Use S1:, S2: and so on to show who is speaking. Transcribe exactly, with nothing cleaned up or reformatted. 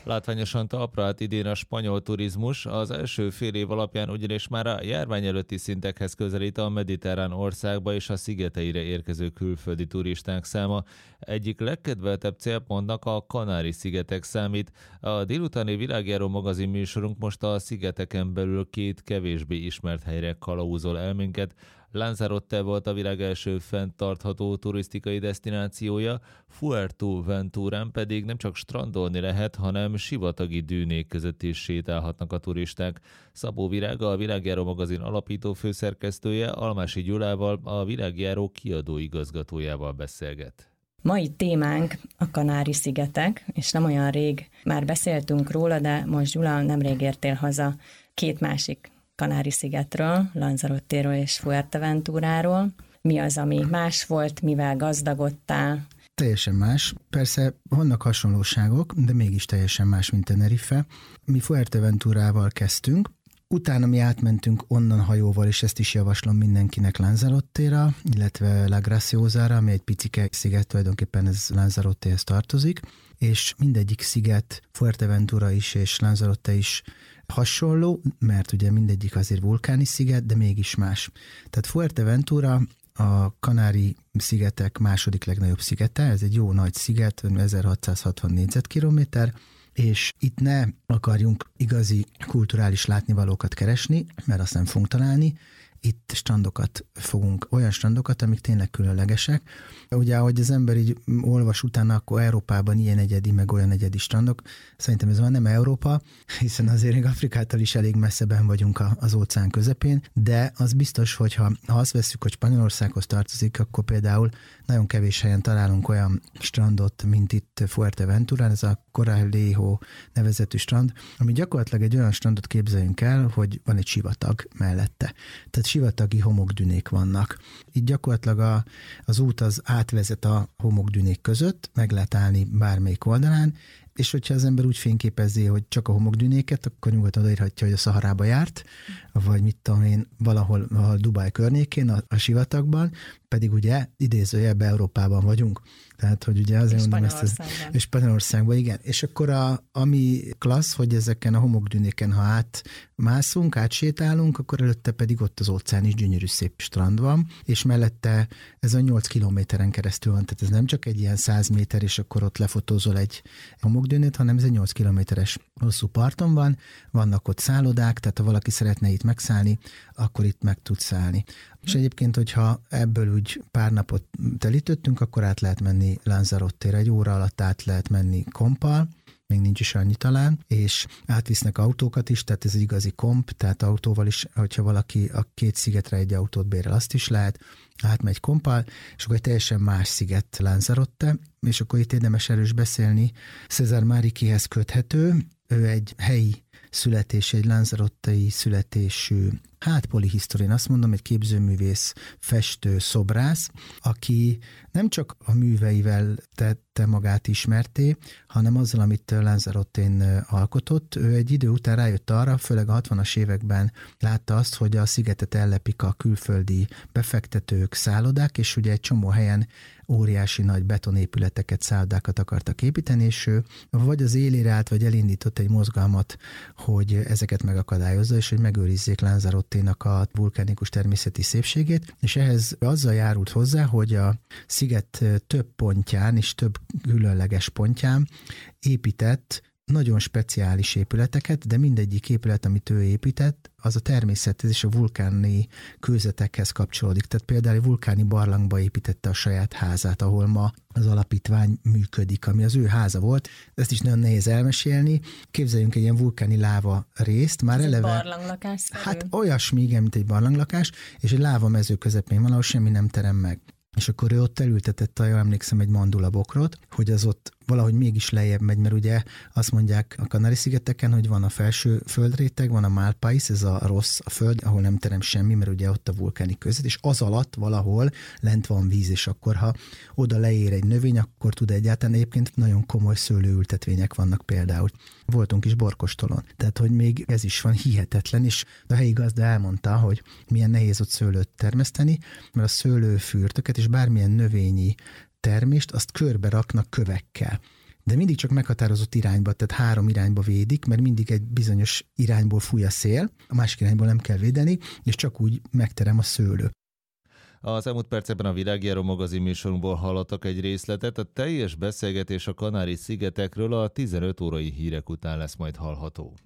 S1: Látványosan talpra állt idén a spanyol turizmus, az első fél év alapján ugyanis már a járvány előtti szintekhez közelít a mediterrán országba és a szigeteire érkező külföldi turisták száma. Egyik legkedveltebb célpontnak a Kanári-szigetek számít. A délutáni Világjáró magazin műsorunk most a szigeteken belül két kevésbé ismert helyre kalauzol el minket. Lanzarote volt a világ első fenntartható turisztikai desztinációja, Fuerteventurán pedig nem csak strandolni lehet, hanem sivatagi dűnék között is sétálhatnak a turisták. Szabó Virág, a Világjáró magazin alapító főszerkesztője Almási Gyulával, a Világjáró kiadó igazgatójával beszélget.
S2: Mai témánk a Kanári-szigetek, és nem olyan rég már beszéltünk róla, de most Gyula, nemrég értél haza két másik Kanári-szigetről, Lanzarotéről és Fuerteventuráról. Mi az, ami más volt, mivel gazdagodtál?
S3: Teljesen más. Persze vannak hasonlóságok, de mégis teljesen más, mint Tenerife. Mi Fuerteventurával kezdtünk, utána mi átmentünk onnan hajóval, és ezt is javaslom mindenkinek Lanzarotéra, illetve La Graciosára, ami egy picike sziget, tulajdonképpen ez Lanzarotéhez tartozik, és mindegyik sziget, Fuerteventura is és Lanzarote is hasonló, mert ugye mindegyik azért vulkáni sziget, de mégis más. Tehát Fuerteventura a Kanári-szigetek második legnagyobb szigete, ez egy jó nagy sziget, ezerhatszázhatvan négyzetkilométer, és itt ne akarjunk igazi kulturális látnivalókat keresni, mert azt nem fogunk találni. Itt strandokat fogunk, olyan strandokat, amik tényleg különlegesek. Ugye, ahogy az ember így olvas utána, akkor Európában ilyen egyedi, meg olyan egyedi strandok. Szerintem ez már nem Európa, hiszen azért Afrikától is elég messzeben vagyunk az óceán közepén, de az biztos, hogy ha, ha azt vesszük, hogy Spanyolországhoz tartozik, akkor például nagyon kevés helyen találunk olyan strandot, mint itt Fuerteventurán, ez a Coralejo nevezetű strand, ami gyakorlatilag egy olyan strandot képzeljünk el, hogy van egy sivatag mellette. Tehát sivatagi homokdünék vannak. Itt gyakorlatilag a, az út az átvezet a homokdünék között, meg lehet állni bármelyik oldalán, és hogyha az ember úgy fényképezi, hogy csak a homokdünéket, akkor nyugodtan odaírhatja, hogy a Szaharába járt, vagy mit tudom én, valahol, valahol Dubáj környékén, a, a sivatagban, pedig ugye idézőjelben Európában vagyunk. Tehát, hogy ugye azért mondom ezt, az, és Spanyolországban, igen. És akkor a, ami klassz, hogy ezeken a homokdünéken, ha átmászunk, átsétálunk, akkor előtte pedig ott az óceán is gyönyörű szép strand van, és mellette ez a nyolc kilométeren keresztül van, tehát ez nem csak egy ilyen száz méter, és akkor ott lefotózol egy homokdűnét, hanem ez egy nyolc kilométeres hosszú parton van, vannak ott szállodák, tehát ha valaki szeretne itt megszállni, akkor itt meg tud szállni. És egyébként, hogyha ebből úgy pár napot telítettünk, akkor át lehet menni Lanzarotéra, egy óra alatt át lehet menni kompal, még nincs is annyi talán, és átvisznek autókat is, tehát ez egy igazi komp, tehát autóval is, hogyha valaki a két szigetre egy autót bérel, azt is lehet, átmegy kompal, és akkor egy teljesen más sziget Lanzarote, és akkor itt érdemes erős beszélni, César Máriquihez köthető, ő egy helyi születés, egy lanzarotei születésű, hát polihisztorén, azt mondom, egy képzőművész, festő, szobrász, aki nem csak a műveivel tette magát ismerté, hanem azzal, amit Lanzarotén alkotott. Ő egy idő után rájött arra, főleg a hatvanas években látta azt, hogy a szigetet ellepik a külföldi befektetők, szállodák, és ugye egy csomó helyen óriási nagy betonépületeket, szállodákat akartak építeni, és ő vagy az élére állt, vagy elindított egy mozgalmat, hogy ezeket megakadályozza, és hogy megőrizzék Lanzaroténak a vulkánikus természeti szépségét, és ehhez azzal járult hozzá, hogy a sziget több pontján és több különleges pontján épített nagyon speciális épületeket, de mindegyik épület, amit ő épített, az a természethez és a vulkáni kőzetekhez kapcsolódik. Tehát például egy vulkáni barlangba építette a saját házát, ahol ma az alapítvány működik, ami az ő háza volt. Ezt is nagyon nehéz elmesélni. Képzeljünk egy ilyen vulkáni láva részt. Már
S2: ez
S3: eleve,
S2: egy barlanglakás szerű?
S3: Hát olyasmi, igen, mint egy barlanglakás, és egy láva mező közepén van, ahol semmi nem terem meg. És akkor ő ott elültetett, jól emlékszem, egy mandulabokrot, hogy az ott valahogy mégis lejjebb megy, mert ugye azt mondják a Kanári-szigeteken, hogy van a felső földréteg, van a Malpais, ez a rossz a föld, ahol nem terem semmi, mert ugye ott a vulkáni között, és az alatt valahol lent van víz, és akkor ha oda leér egy növény, akkor tud egyáltalán, egyébként nagyon komoly szőlőültetvények vannak például. Voltunk is Borkostolon. Tehát, hogy még ez is van, hihetetlen, és a helyi gazda elmondta, hogy milyen nehéz ott szőlőt termeszteni, mert a szőlőfürtöket és bármilyen növényi termést, azt körbe raknak kövekkel. de mindig csak meghatározott irányba, tehát három irányba védik, mert mindig egy bizonyos irányból fúj a szél, a másik irányból nem kell védeni, és csak úgy megterem a szőlő.
S1: Az elmúlt percekben a Világjáró magazin műsorunkból hallottak egy részletet, a teljes beszélgetés a Kanári-szigetekről a tizenöt órai hírek után lesz majd hallható.